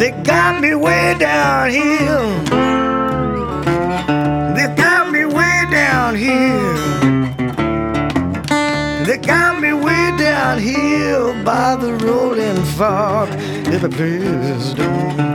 They got me way down here. They got me way down here. They got me way down here by the rolling fog. If it please don't.